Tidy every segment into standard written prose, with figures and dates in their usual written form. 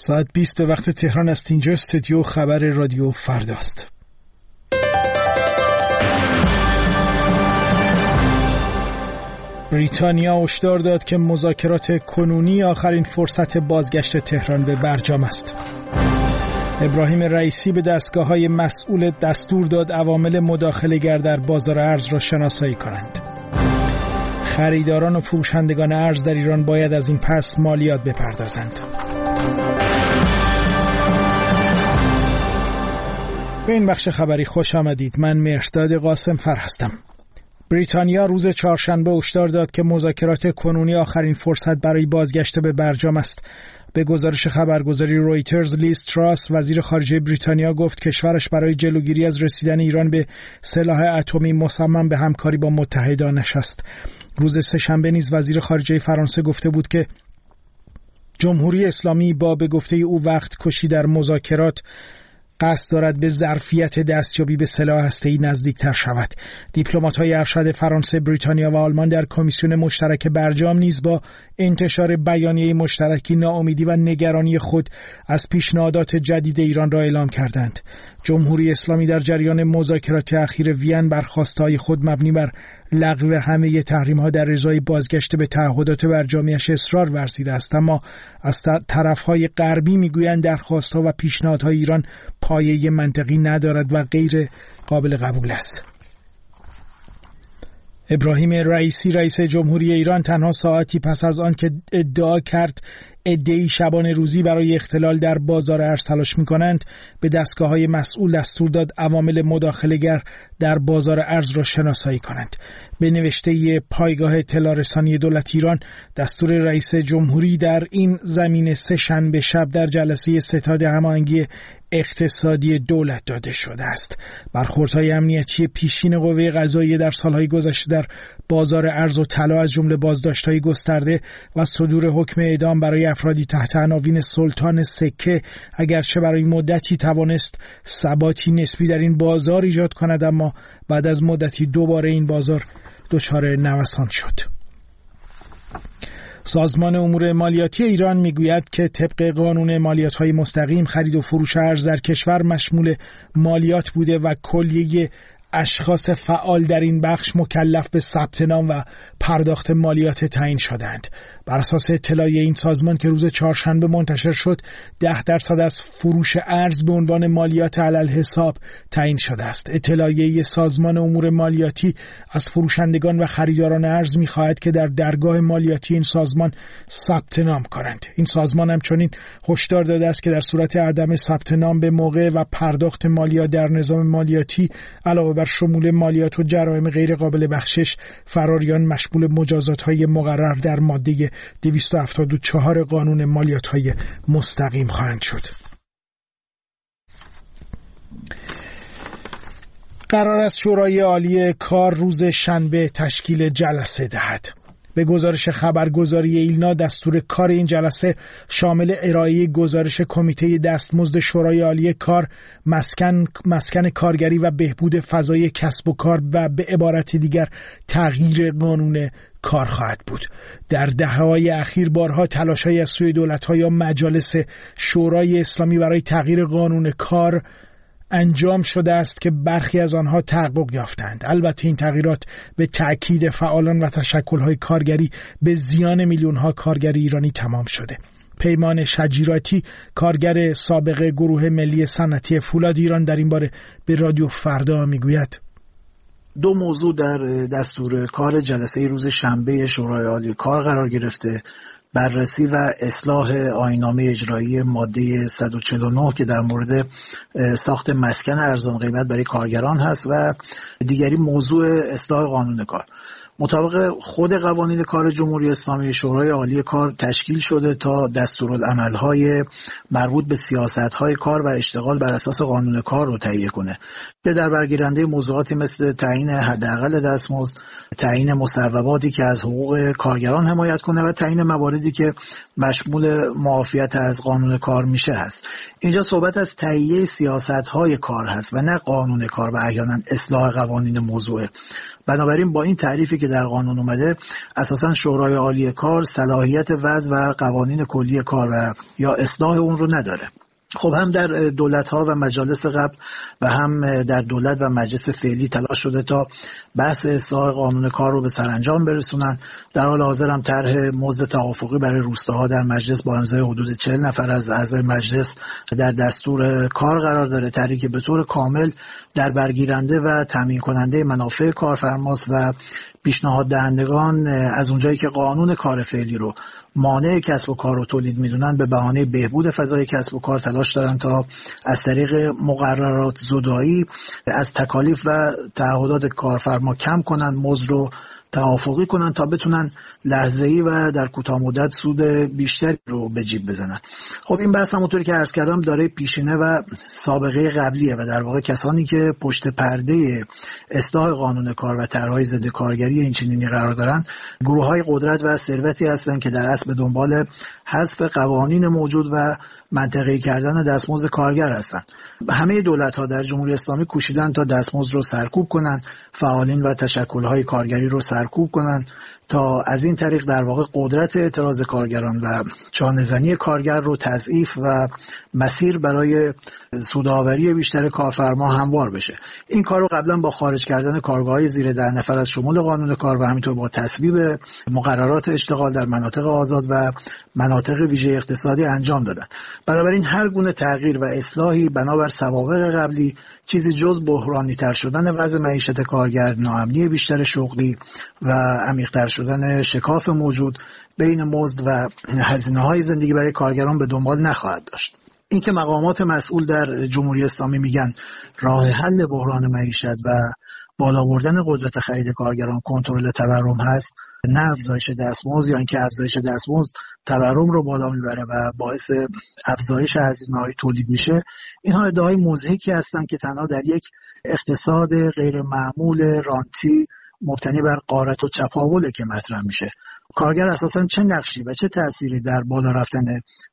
ساعت 20 به وقت تهران است. اینجا استودیو خبر رادیو فرداست. بریتانیا هشدار داد که مذاکرات کنونی آخرین فرصت بازگشت تهران به برجام است. ابراهیم رئیسی به دستگاه‌های مسئول دستور داد عوامل مداخله‌گر در بازار ارز را شناسایی کنند. خریداران و فروشندگان ارز در ایران باید از این پس مالیات بپردازند. به این بخش خبری خوش آمدید. من مهرداد قاسم فر هستم. بریتانیا روز چهارشنبه هشدار داد که مذاکرات کنونی آخرین فرصت برای بازگشت به برجام است. به گزارش خبرگزاری رویترز، لیز تراس وزیر خارجه بریتانیا گفت کشورش برای جلوگیری از رسیدن ایران به سلاح اتمی مصمم به همکاری با متحدانش است. روز سه‌شنبه نیز وزیر خارجه فرانسه گفته بود که جمهوری اسلامی با به گفته او وقت کشی در مذاکرات قصد دارد به ظرفیت دستیابی به سلاح هسته‌ای نزدیکتر شود. دیپلمات‌های ارشد فرانسه، بریتانیا و آلمان در کمیسیون مشترک برجام نیز با انتشار بیانیه مشترکی ناامیدی و نگرانی خود از پیشنهادات جدید ایران را اعلام کردند. جمهوری اسلامی در جریان مذاکرات اخیر وین بر خواستهای خود مبنی بر لغو همه تحریم‌ها در ازای بازگشت به تعهدات برجامیش اصرار ورزیده است، اما از طرف‌های غربی می‌گویند درخواست‌ها و پیشنهادهای ایران پایه منطقی ندارد و غیر قابل قبول است. ابراهیم رئیسی رئیس جمهوری ایران تنها ساعتی پس از آن که ادعا کرد عده‌ای شبانه روزی برای اختلال در بازار ارز تلاش می‌کنند، به دستگاه‌های مسئول دستور داد عوامل مداخله‌گر در بازار ارز را شناسایی کنند. به نوشته پایگاه اطلاع رسانی دولت ایران، دستور رئیس جمهوری در این زمینه سه‌شنبه شب در جلسه ستاد هماهنگی اقتصادی دولت داده شده است. برخوردهای امنیتی پیشین قوه قضاییه در سالهای گذشته در بازار ارز و طلا از جمله بازداشت‌های گسترده و صدور حکم اعدام برای افرادی تحت عناوین سلطان سکه اگرچه برای مدتی توانست ثباتی نسبی در این بازار ایجاد کند، اما بعد از مدتی دوباره این بازار دچار نوسان شد. سازمان امور مالیاتی ایران میگوید که طبق قانون مالیات‌های مستقیم خرید و فروش ارز در کشور مشمول مالیات بوده و کلیه اشخاص فعال در این بخش مکلف به ثبت نام و پرداخت مالیات تعیین شدند. بر اساس اطلاعیه این سازمان که روز چهارشنبه منتشر شد، 10% از فروش ارز به عنوان مالیات علل حساب تعیین شده است. اطلاعیه سازمان امور مالیاتی از فروشندگان و خریداران ارز می‌خواهد که در درگاه مالیاتی این سازمان ثبت نام کنند. این سازمان همچنین هشدار داده است که در صورت عدم ثبت نام به موقع و پرداخت مالیات در نظام مالیاتی علاوه بر شمول مالیات و جرایم غیر قابل بخشش، فراریان مشمول مجازات‌های مقرر در ماده 274 قانون مالیات‌های مستقیم خواهند شد. قرار است شورای عالی کار روز شنبه تشکیل جلسه دهد. به گزارش خبرگزاری ایلنا، دستور کار این شامل ارائه گزارش کمیته دستمزد شورای عالی کار، مسکن کارگری و بهبود فضای کسب و کار و به عبارت دیگر تغییر قانون کار خواهد بود. در دهه‌های اخیر بارها تلاش‌هایی از سوی دولت‌ها یا مجالس شورای اسلامی برای تغییر قانون کار انجام شده است که برخی از آنها تحقق یافتند. البته این تغییرات به تأکید فعالان و تشکل‌های کارگری به زیان میلیون‌ها کارگر ایرانی تمام شده. پیمان شجیراتی، کارگر سابق گروه ملی صنعتی فولاد ایران، در این باره به رادیو فردا میگوید: دو موضوع در دستور کار جلسه روز شنبه شورای عالی کار قرار گرفته: بررسی و اصلاح آیین‌نامه اجرایی ماده 149 که در مورد ساخت مسکن ارزان قیمت برای کارگران هست و دیگری موضوع اصلاح قانون کار. مطابق خود قوانین کار جمهوری اسلامی، شورای عالی کار تشکیل شده تا دستورالعمل‌های مربوط به سیاست‌های کار و اشتغال بر اساس قانون کار رو تهیه کنه که در برگیرنده موضوعاتی مثل تعیین حداقل دستمزد، تعیین مصوباتی که از حقوق کارگران حمایت کنه و تعیین مواردی که مشمول معافیت از قانون کار میشه هست. اینجا صحبت از تهیه سیاست‌های کار هست و نه قانون کار و احیانا اصلاح قوانین موضوعه. بنابراین با این تعریفی که در قانون اومده اساساً شورای عالی کار صلاحیت وضع و قوانین کلی کار و یا اصلاح اون رو نداره. خب هم در دولت‌ها و مجالس قبل و هم در دولت و مجلس فعلی تلاش شده تا بحث اصلاح قانون کار رو به سرانجام برسونن. در حال حاضر هم طرح مزد توافقی برای روستاها در مجلس با امضای حدود 40 نفر از اعضای مجلس در دستور کار قرار داره، طرحی که به طور کامل در برگیرنده و تامین کننده منافع کارفرماست و پیشنهاد دهندگان از اونجایی که قانون کار فعلی رو مانع کسب و کار و تولید میدونن به بهانه بهبود فضای کسب و کار تلاش دارن تا از طریق مقررات زدایی از تکالیف و تعهدات کارفرما کم کنن، مزد رو توافقی کنن تا بتونن لحظه‌ای و در کوتاه مدت سود بیشتری رو به جیب بزنن. خب این بحث همونطوری که عرض کردم داره پیشینه و سابقه قبلیه و در واقع کسانی که پشت پرده اصلاح قانون کار و طرح‌های ضد کارگری این چنینی قرار دارن گروه‌های قدرت و ثروتی هستن که در اصل به دنبال حذف قوانین موجود و منطقه‌ای کردن دستمزد کارگر هستند. همه دولت‌ها در جمهوری اسلامی کوشیدن تا دستمزد رو سرکوب کنن، فعالین و تشکل‌های کارگری رو سرکوب کنن تا از این طریق در واقع قدرت اعتراض کارگران و چانه‌زنی کارگر رو تضعیف و مسیر برای سودآوری بیشتر کارفرما هموار بشه. این کار رو قبلا با خارج کردن کارگاه‌های زیر 10 نفر از شمول قانون کار و همینطور با تصویب مقررات اشتغال در مناطق آزاد و مناطق ویژه اقتصادی انجام دادن. بنابراین هر گونه تغییر و اصلاحی بنابر سوابق قبلی چیزی جز بحرانی تر شدن وضع معیشت کارگر، ناامنی بیشتر شغلی و عمیق‌تر شدن شکاف موجود بین مزد و هزینه‌های زندگی برای کارگران به دنبال نخواهد داشت. این که مقامات مسئول در جمهوری اسلامی میگن راه حل بحران معیشت و بالا بردن قدرت خرید کارگران کنترل تورم هست، نه افزایش دستمزد، یا اینکه افزایش دستمزد تورم رو بالا میبره و باعث افزایش هزینه‌های تولید میشه، اینها ادعای مضحکی هستند که تنها در یک اقتصاد غیر معمول رانتی مبتنی بر غارت و چپاوله که مطرح میشه. کارگر اساساً چه نقشی و چه تأثیری در بالا رفتن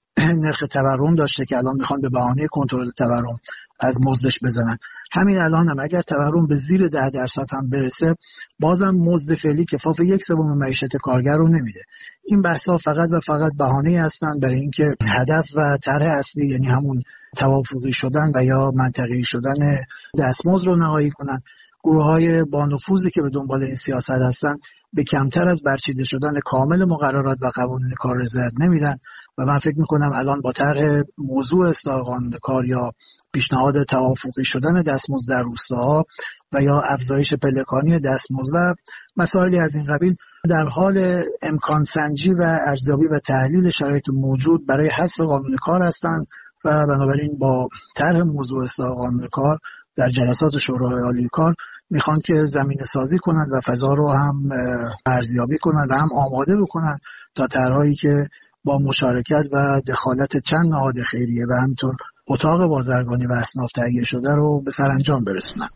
نرخ تورم داشته که الان میخوان به بهانه کنترل تورم از مزدش بزنن؟ همین الان هم اگر تورم به زیر 10% هم برسه بازم مزد فعلی کفاف 1/3 معیشت کارگر رو نمیده. این بحثا فقط و فقط بهانه هستن برای اینکه هدف و طرح اصلی، یعنی همون توافقی شدن و یا منطقه‌ای شدن دستمزد رو نهایی کنن. گروه‌های با نفوذی که به دنبال این سیاست هستن به کمتر از برچیده شدن کامل مقررات و قوانین کار رضایت نمیدن و من فکر میکنم الان با طرح موضوع اصلاح قانون کار یا پیشنهاد توافقی شدن دستمزد در روستاها و یا افزایش پلکانی دستمزد و مسائلی از این قبیل در حال امکان سنجی و ارزیابی و تحلیل شرایط موجود برای حذف قانون کار هستند و بنابراین با طرح موضوع اصلاح قانون کار در جلسات شورای عالی کار میخوان که زمینه سازی کنند و فضا رو هم ارزیابی کنند و هم آماده بکنند تا طرحی که با مشارکت و دخالت چند نهاد خیریه و همینطور اتاق بازرگانی و اصناف تهیه شده رو به سرانجام برسونند.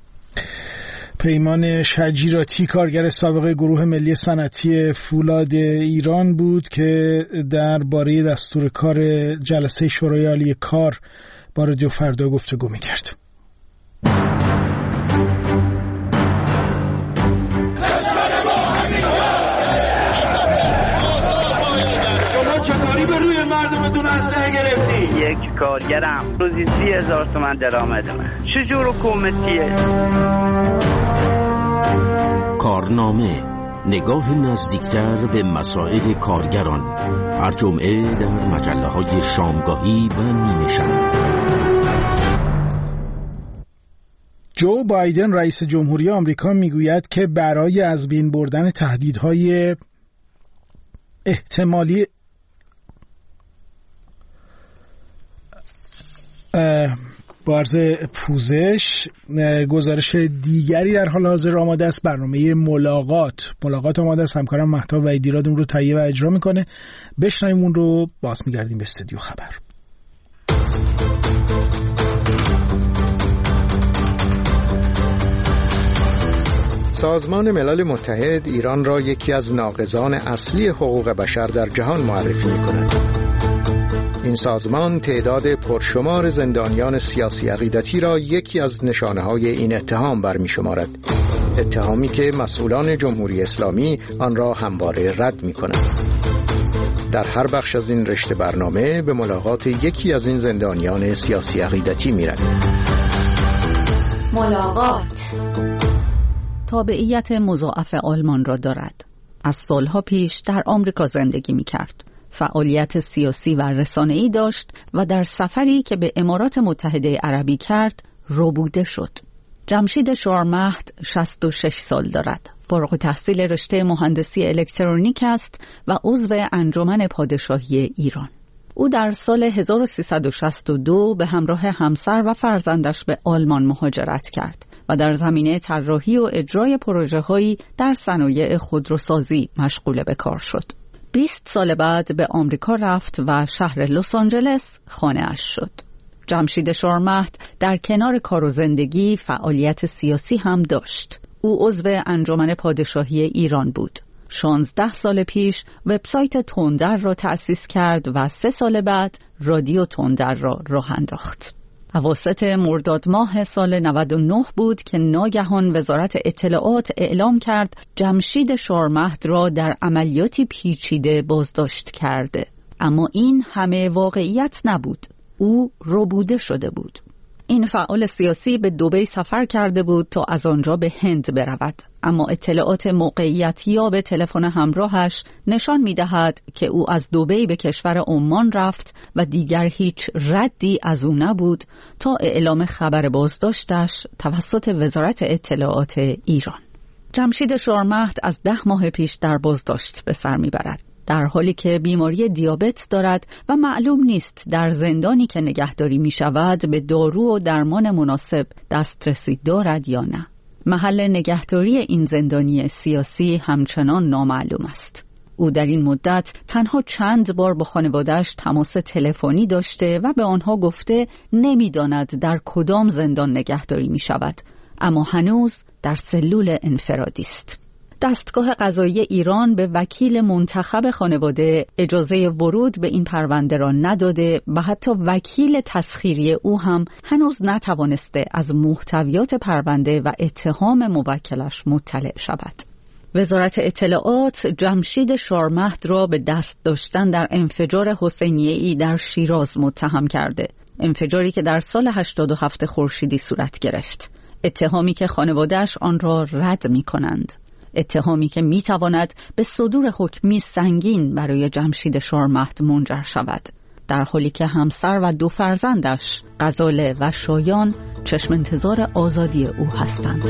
پیمان شجیراتی کارگر سابق گروه ملی صنعتی فولاد ایران بود که درباره دستور کار جلسه شورای عالی کار با رادیو فردا گفتگو می‌کرد. مردمتون اسلحه گرفتی؟ یک کارگرم روزی 30,000 تومان درآمدمه. چجور حکومتیه؟ کارنامه، نگاه نزدیکتر به مسائل کارگران، هر جمعه در مجله‌های شامگاهی و نیمه شب. جو بایدن رئیس جمهوری آمریکا میگوید که برای از بین بردن تهدیدهای احتمالی بارز پوزش گزارش دیگری در حال حاضر آماده است. برنامه ملاقات آماده است. همکارم مهتاب وحیدیراد اون رو تهیه و اجرا میکنه. بشنویم اون رو، باز میگردیم به استودیو خبر. سازمان ملل متحد ایران را یکی از ناقضان اصلی حقوق بشر در جهان معرفی می‌کند. این سازمان تعداد پرشمار زندانیان سیاسی عقیدتی را یکی از نشانه‌های این اتهام برمی‌شمارد. اتهامی که مسئولان جمهوری اسلامی آن را همواره رد می‌کنند. در هر بخش از این رشته برنامه به ملاقات یکی از این زندانیان سیاسی عقیدتی می‌رویم. ملاقات تابعیت مضاعف آلمان را دارد. از سالها پیش در آمریکا زندگی می‌کرد. فعالیت سیاسی و رسانه‌ای داشت و در سفری که به امارات متحده عربی کرد ربوده شد. جمشید شورمهد 66 سال دارد. فارغ التحصیل رشته مهندسی الکترونیک است و عضو انجمن پادشاهی ایران. او در سال 1362 به همراه همسر و فرزندش به آلمان مهاجرت کرد و در زمینه طراحی و اجرای پروژه‌هایی در صنایع خودروسازی مشغول به کار شد. 20 سال بعد به آمریکا رفت و شهر لس آنجلس خانه‌اش شد. جمشید شورمهد در کنار کار و زندگی فعالیت سیاسی هم داشت. او عضو انجمن پادشاهی ایران بود. 16 سال پیش وبسایت تندر را تأسیس کرد و 3 سال بعد رادیو تندر را راه انداخت. اواسط مرداد ماه سال 99 بود که ناگهان وزارت اطلاعات اعلام کرد جمشید شورمهد را در عملیاتی پیچیده بازداشت کرده. اما این همه واقعیت نبود. او ربوده شده بود. این فعال سیاسی به دبی سفر کرده بود تا از آنجا به هند برود، اما اطلاعات موقعیتیاب تلفن همراهش نشان می‌دهد که او از دبی به کشور عمان رفت و دیگر هیچ ردی از او نبود تا اعلام خبر بازداشتش توسط وزارت اطلاعات ایران. جمشید شورمهد از 10 ماه پیش در بازداشت به سر می‌برد، در حالی که بیماری دیابت دارد و معلوم نیست در زندانی که نگهداری می شود به دارو و درمان مناسب دسترسی دارد یا نه. محل نگهداری این زندانی سیاسی همچنان نامعلوم است. او در این مدت تنها چند بار با خانواده‌اش تماس تلفنی داشته و به آنها گفته نمی‌داند در کدام زندان نگهداری می شود، اما هنوز در سلول انفرادی است. دستگاه قضایی ایران به وکیل منتخب خانواده اجازه ورود به این پرونده را نداده و حتی وکیل تسخیری او هم هنوز نتوانسته از محتویات پرونده و اتهام موکلش مطلع شود. وزارت اطلاعات جمشید شورمهد را به دست داشتن در انفجار حسینیه‌ای در شیراز متهم کرده. انفجاری که در سال 87 خورشیدی صورت گرفت. اتهامی که خانواده‌اش آن را رد می‌کنند. اتهامی که میتواند به صدور حکمی سنگین برای جمشید شورمهد منجر شود، در حالی که همسر و 2 فرزندش غزاله و شایان چشم انتظار آزادی او هستند.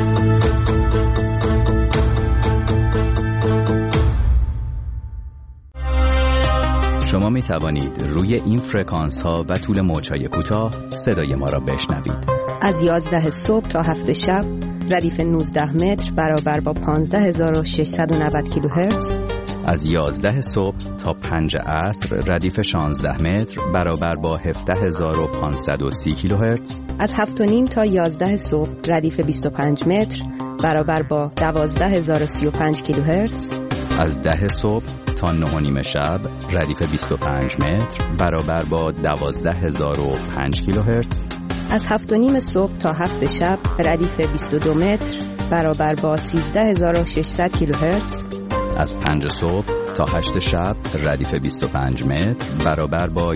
شما می توانید روی این فرکانس ها و طول موج‌های کوتاه صدای ما را بشنوید. از 11 صبح تا 7 شب ردیف 19 متر برابر با 15690 کیلوهرتز. از 11 صبح تا 5 عصر ردیف 16 متر برابر با 17530 کیلوهرتز. از 7:30 تا 11 صبح ردیف 25 متر برابر با 12035 کیلوهرتز. از 10 صبح تا 9:30 شب ردیف 25 متر برابر با 12005 کیلوهرتز. از 7:30 صبح تا 7 شب ردیف 22 متر برابر با 13600 کیلوهرتز. از 5 صبح تا 8 شب ردیف 25 متر برابر با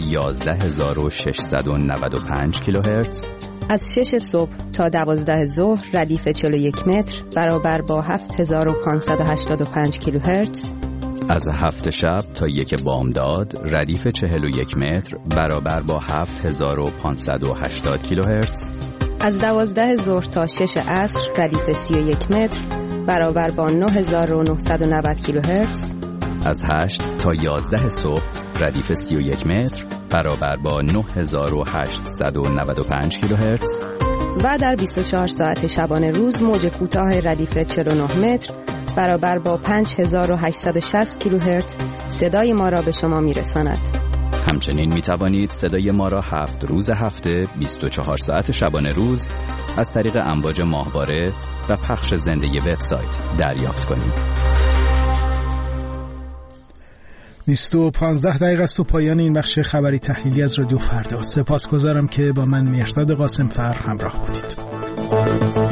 11695 کیلوهرتز. از 6 صبح تا 12 ظهر ردیف 41 متر برابر با 7585 کیلوهرتز. از 7 شب تا 1 بامداد ردیف 41 متر برابر با 7580 کیلوهرتز. از 12 ظهر تا 6 عصر ردیف 31 متر برابر با 9990 کیلوهرتز. از 8 تا 11 صبح ردیف 31 متر برابر با 9895 کیلوهرتز. و در 24 ساعت شبانه روز موج کوتاه ردیف 49 متر برابر با 5860 کیلوهرتز صدای ما را به شما میرساند. همچنین می توانید صدای ما را 7 روز هفته 24 ساعت شبانه روز از طریق امواج ماهواره و پخش زنده وبسایت دریافت کنید. 15 دقیقه است و پایان این بخش خبری تحلیلی از رادیو فردا. سپاسگزارم که با من مهرداد قاسمفر همراه بودید.